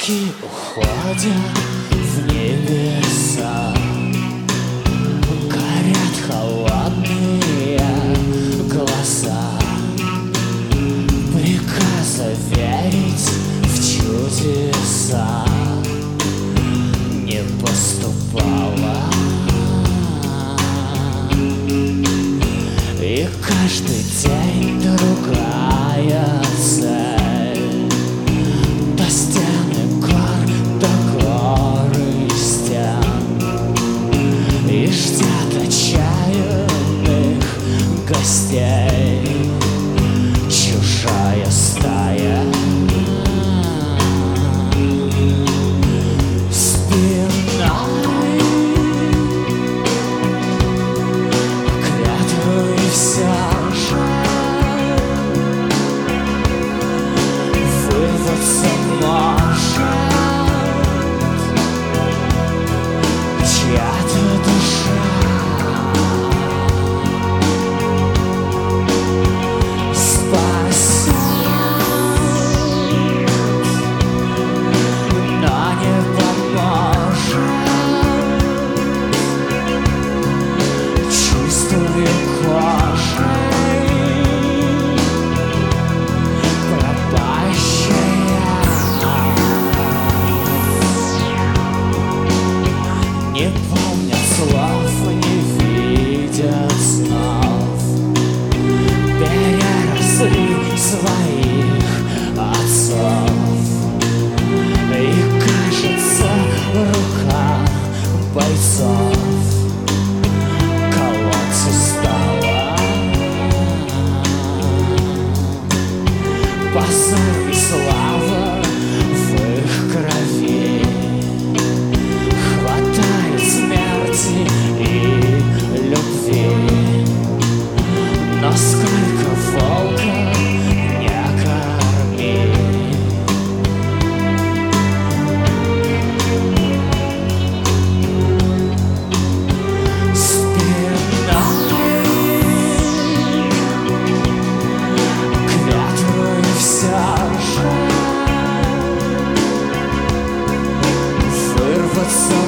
Птички уходят в небеса, горят холодные глаза. Приказа верить в чудеса не поступало, и каждый день другая цель. До стены гор, до горы стен, и ждет отчаянных гостей чужая стая. Спиной клятву и все же вырваться может чья-то душа. Спасет, но не поможет чувствую кожей пропащая. Не помнят слов, не видят снов, переросли своих отцов. И кажется, рука бойцов колоться стала. Позор и слава в их крови, хватает смерти и любви. Но сколько волка не корми, спиной клятву и все же вырваться